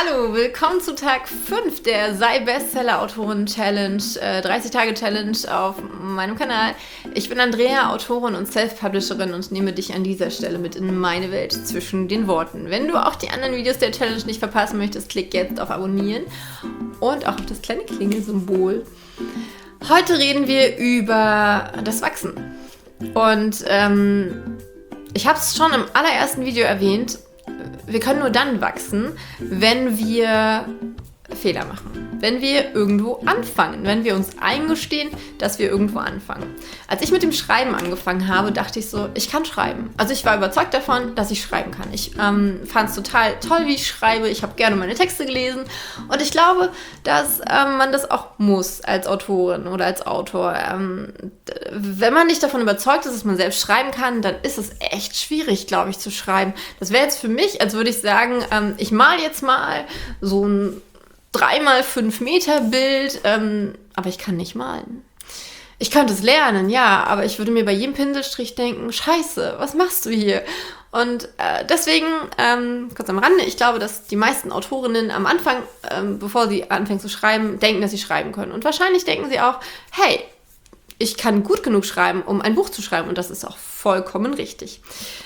Hallo, willkommen zu Tag 5 der Sei-Bestseller-Autoren-Challenge, 30-Tage-Challenge auf meinem Kanal. Ich bin Andrea, Autorin und Self-Publisherin und nehme dich an dieser Stelle mit in meine Welt zwischen den Worten. Wenn du auch die anderen Videos der Challenge nicht verpassen möchtest, klick jetzt auf Abonnieren und auch auf das kleine Klingelsymbol. Heute reden wir über das Wachsen. Und ich habe es schon im allerersten Video erwähnt, wir können nur dann wachsen, wenn wir Fehler machen, wenn wir irgendwo anfangen, wenn wir uns eingestehen, dass wir irgendwo anfangen. Als ich mit dem Schreiben angefangen habe, dachte ich so, ich kann schreiben. Also ich war überzeugt davon, dass ich schreiben kann. Ich fand es total toll, wie ich schreibe. Ich habe gerne meine Texte gelesen und ich glaube, dass man das auch muss als Autorin oder als Autor. Wenn man nicht davon überzeugt ist, dass man selbst schreiben kann, dann ist es echt schwierig, glaube ich, zu schreiben. Das wäre jetzt für mich, als würde ich sagen, ich male jetzt mal so ein 3x5 Meter Bild, aber ich kann nicht malen. Ich könnte es lernen, ja, aber ich würde mir bei jedem Pinselstrich denken, scheiße, was machst du hier? Und deswegen, kurz am Rande, ich glaube, dass die meisten Autorinnen am Anfang, bevor sie anfangen zu schreiben, denken, dass sie schreiben können. Und wahrscheinlich denken sie auch, hey, ich kann gut genug schreiben, um ein Buch zu schreiben. Und das ist auch vollkommen richtig.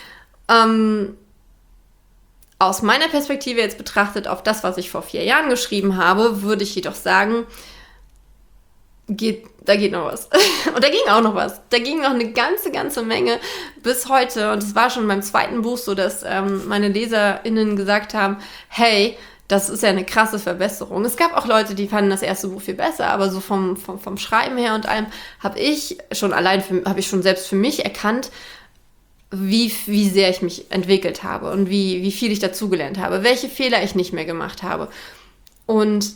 Aus meiner Perspektive jetzt betrachtet auf das, was ich vor 4 Jahren geschrieben habe, würde ich jedoch sagen, da geht noch was. Und da ging auch noch was. Da ging noch eine ganze Menge bis heute. Und es war schon beim zweiten Buch so, dass meine LeserInnen gesagt haben, hey, das ist ja eine krasse Verbesserung. Es gab auch Leute, die fanden das erste Buch viel besser, aber so vom Schreiben her und allem habe ich schon selbst für mich erkannt, wie sehr ich mich entwickelt habe und wie viel ich dazugelernt habe, welche Fehler ich nicht mehr gemacht habe. Und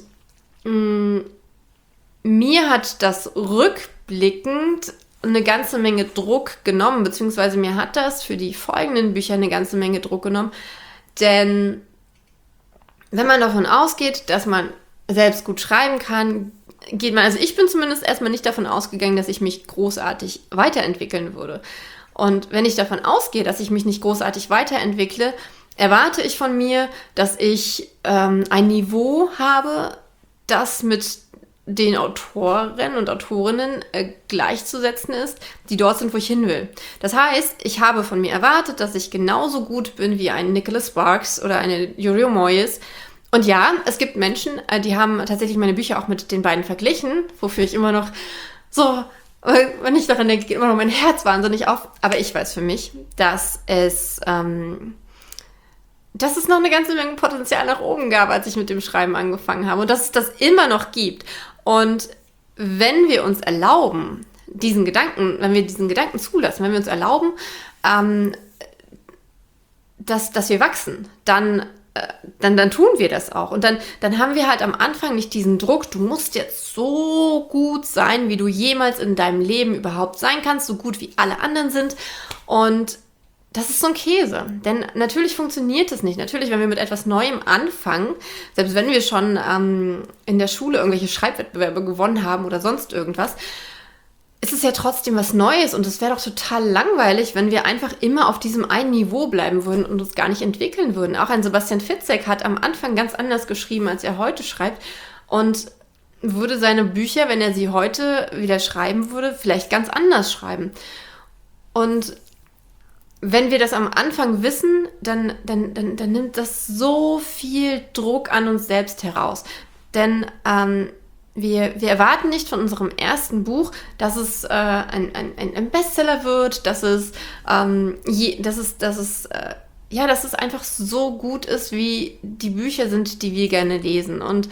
mir hat das rückblickend eine ganze Menge Druck genommen, beziehungsweise mir hat das für die folgenden Bücher eine ganze Menge Druck genommen, denn wenn man davon ausgeht, dass man selbst gut schreiben kann, also ich bin zumindest erstmal nicht davon ausgegangen, dass ich mich großartig weiterentwickeln würde. Und wenn ich davon ausgehe, dass ich mich nicht großartig weiterentwickle, erwarte ich von mir, dass ich ein Niveau habe, das mit den Autoren und Autorinnen gleichzusetzen ist, die dort sind, wo ich hin will. Das heißt, ich habe von mir erwartet, dass ich genauso gut bin wie ein Nicholas Sparks oder eine Yuri Moyes. Und ja, es gibt Menschen, die haben tatsächlich meine Bücher auch mit den beiden verglichen, wofür ich immer noch so... Wenn ich daran denke, geht immer noch mein Herz wahnsinnig auf. Aber ich weiß für mich, dass es noch eine ganze Menge Potenzial nach oben gab, als ich mit dem Schreiben angefangen habe. Und dass es das immer noch gibt. Und wenn wir uns erlauben, wenn wir diesen Gedanken zulassen, wenn wir uns erlauben, dass wir wachsen, dann tun wir das auch. Und dann haben wir halt am Anfang nicht diesen Druck, du musst jetzt so gut sein, wie du jemals in deinem Leben überhaupt sein kannst, so gut wie alle anderen sind. Und das ist so ein Käse. Denn natürlich funktioniert es nicht. Natürlich, wenn wir mit etwas Neuem anfangen, selbst wenn wir schon in der Schule irgendwelche Schreibwettbewerbe gewonnen haben oder sonst irgendwas, ist es ja trotzdem was Neues und es wäre doch total langweilig, wenn wir einfach immer auf diesem einen Niveau bleiben würden und uns gar nicht entwickeln würden. Auch ein Sebastian Fitzek hat am Anfang ganz anders geschrieben, als er heute schreibt und würde seine Bücher, wenn er sie heute wieder schreiben würde, vielleicht ganz anders schreiben. Und wenn wir das am Anfang wissen, dann nimmt das so viel Druck an uns selbst heraus. Denn wir erwarten nicht von unserem ersten Buch, dass es ein Bestseller wird, dass es einfach so gut ist, wie die Bücher sind, die wir gerne lesen. Und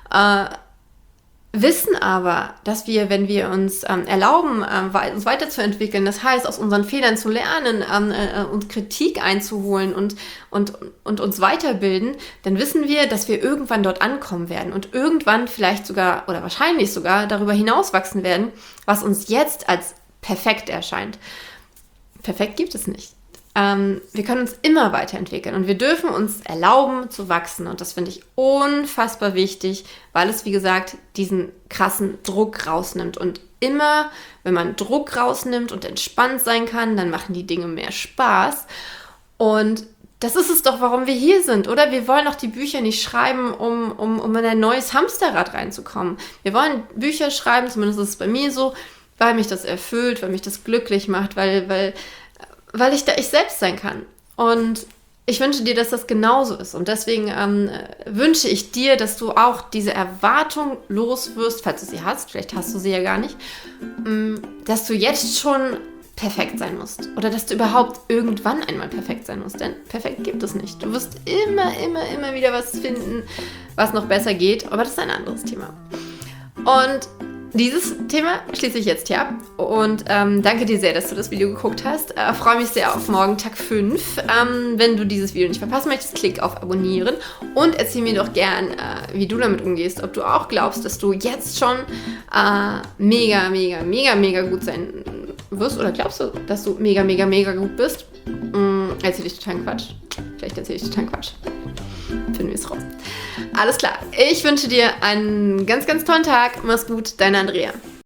wissen aber, dass wir, wenn wir uns erlauben, uns weiterzuentwickeln, das heißt, aus unseren Fehlern zu lernen, uns Kritik einzuholen und uns weiterbilden, dann wissen wir, dass wir irgendwann dort ankommen werden und irgendwann vielleicht sogar oder wahrscheinlich sogar darüber hinaus wachsen werden, was uns jetzt als perfekt erscheint. Perfekt gibt es nicht. Wir können uns immer weiterentwickeln und wir dürfen uns erlauben zu wachsen und das finde ich unfassbar wichtig, weil es, wie gesagt, diesen krassen Druck rausnimmt und immer, wenn man Druck rausnimmt und entspannt sein kann, dann machen die Dinge mehr Spaß und Das ist es doch, warum wir hier sind, oder? Wir wollen doch die Bücher nicht schreiben, um in ein neues Hamsterrad reinzukommen. Wir wollen Bücher schreiben, zumindest ist es bei mir so, weil mich das erfüllt, weil mich das glücklich macht, weil ich da ich selbst sein kann. Und ich wünsche dir, dass das genauso ist. Und deswegen wünsche ich dir, dass du auch diese Erwartung los wirst, falls du sie hast, vielleicht hast du sie ja gar nicht, dass du jetzt schon perfekt sein musst. Oder dass du überhaupt irgendwann einmal perfekt sein musst. Denn perfekt gibt es nicht. Du wirst immer wieder was finden, was noch besser geht. Aber das ist ein anderes Thema. Und dieses Thema schließe ich jetzt hier ab. Und danke dir sehr, dass du das Video geguckt hast. Freue mich sehr auf morgen, Tag 5. Wenn du dieses Video nicht verpassen möchtest, klick auf Abonnieren. Und erzähl mir doch gern, wie du damit umgehst. Ob du auch glaubst, dass du jetzt schon mega gut sein wirst. Oder glaubst du, dass du mega gut bist? Erzähl ich totalen Quatsch. Vielleicht erzähle ich totalen Quatsch. Finden wir es raus. Alles klar. Ich wünsche dir einen ganz tollen Tag. Mach's gut. Deine Andrea.